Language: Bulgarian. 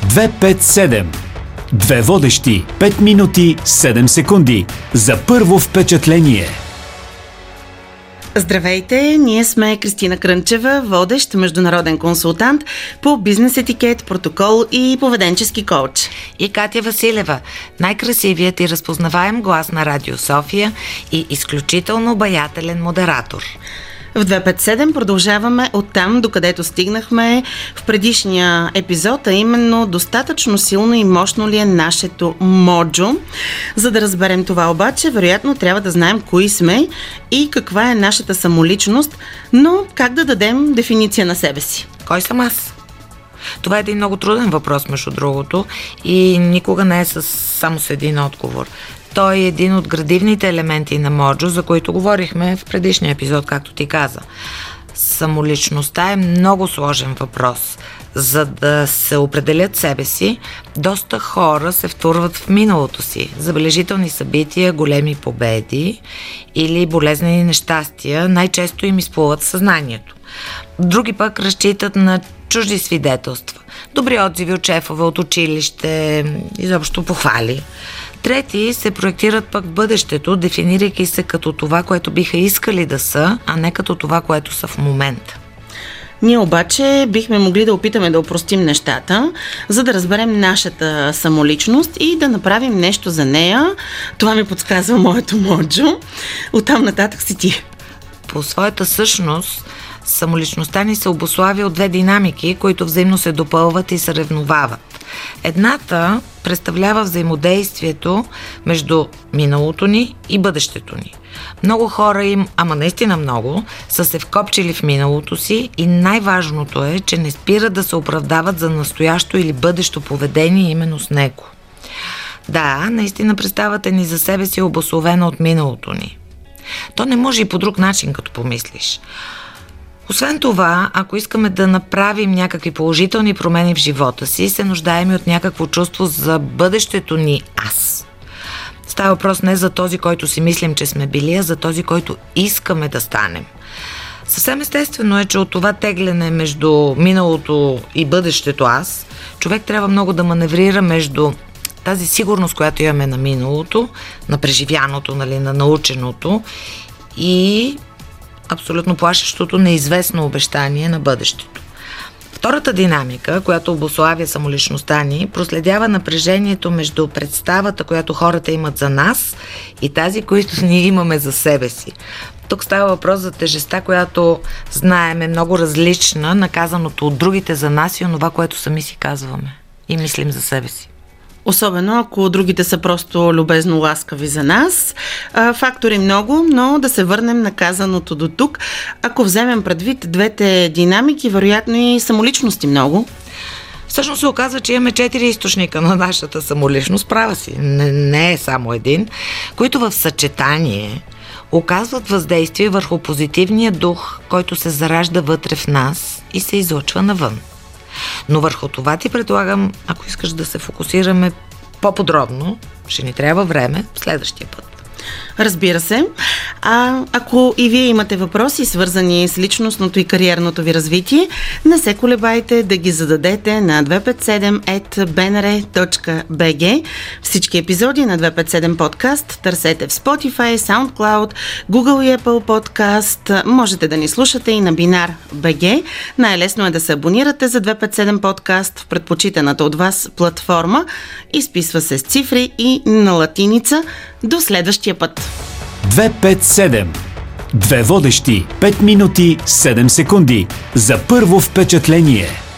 257. Две водещи, 5 минути, 7 секунди. За първо впечатление. Здравейте, ние сме Кристина Крънчева, водещ международен консултант по бизнес етикет, протокол и поведенчески коуч. И Катя Василева, най-красивият и разпознаваем глас на Радио София и изключително обаятелен модератор. В 257 продължаваме оттам, докъдето стигнахме в предишния епизод, а именно достатъчно силно и мощно ли е нашето моджо. За да разберем това обаче, вероятно трябва да знаем кои сме и каква е нашата самоличност, но как да дадем дефиниция на себе си. Кой съм аз? Това е един много труден въпрос, между другото, и никога не е само с един отговор. Той е един от градивните елементи на моджо, за които говорихме в предишния епизод, както ти каза. Самоличността е много сложен въпрос. За да се определят себе си, доста хора се втурват в миналото си. Забележителни събития, големи победи или болезнени нещастия най-често им изплуват в съзнанието. Други пък разчитат на чужди свидетелства. Добри отзиви от шефове, от училище, изобщо похвали. Трети се проектират пък в бъдещето, дефинирайки се като това, което биха искали да са, а не като това, което са в момента. Ние обаче бихме могли да опитаме да опростим нещата, за да разберем нашата самоличност и да направим нещо за нея. Това ми подсказва моето моджо. Оттам нататък си ти. По своята същност, самоличността ни се обуславя от две динамики, които взаимно се допълват и се съревновават. Едната представлява взаимодействието между миналото ни и бъдещето ни. Много хора ама наистина много, са се вкопчили в миналото си и най-важното е, че не спират да се оправдават за настоящо или бъдещо поведение именно с него. Да, наистина представата ни за себе си е обусловена от миналото ни. То не може и по друг начин, като помислиш. Освен това, ако искаме да направим някакви положителни промени в живота си, се нуждаем и от някакво чувство за бъдещето ни аз. Става въпрос не за този, който си мислим, че сме били, а за този, който искаме да станем. Съвсем естествено е, че от това тегляне между миналото и бъдещето аз, човек трябва много да маневрира между тази сигурност, която имаме на миналото, на преживяното, на наученото и абсолютно плашещото неизвестно обещание на бъдещето. Втората динамика, която обуславя самоличността ни, проследява напрежението между представата, която хората имат за нас и тази, която ние имаме за себе си. Тук става въпрос за тежестта, която знаем е много различна, наказаното от другите за нас и онова, което сами си казваме и мислим за себе си. Особено ако другите са просто любезно ласкави за нас. Фактори много, но да се върнем на казаното до тук. Ако вземем предвид двете динамики, вероятно и самоличности много. Всъщност се оказва, че имаме 4 източника на нашата самоличност, права си, не е само един, които в съчетание оказват въздействие върху позитивния дух, който се заражда вътре в нас и се излъчва навън. Но върху това ти предлагам, ако искаш да се фокусираме по-подробно, ще ни трябва време следващия път. Разбира се. Ако и вие имате въпроси, свързани с личностното и кариерното ви развитие, не се колебайте да ги зададете на 257@bnr.bg. Всички епизоди на 257 подкаст търсете в Spotify, SoundCloud, Google и Apple Podcast. Можете да ни слушате и на Binar.bg. Най-лесно е да се абонирате за 257 подкаст в предпочитаната от вас платформа. Изписва се с цифри и на латиница. До следващия път. 257. Две водещи, 5 минути, 7 секунди. За първо впечатление.